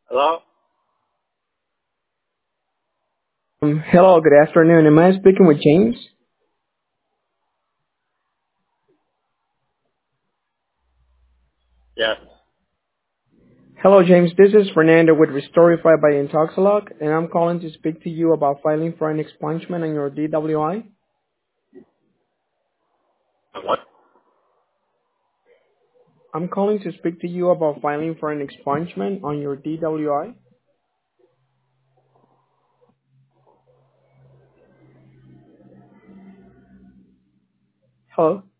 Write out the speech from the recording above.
Hello? Hello, good afternoon. Am I speaking with James? Yes. Hello, James. This is Fernando with Restorify by Intoxilog, and I'm calling to speak to you about filing for an expungement on your DWI. What? I'm calling to speak to you about filing for an expungement on your DWI. Hello?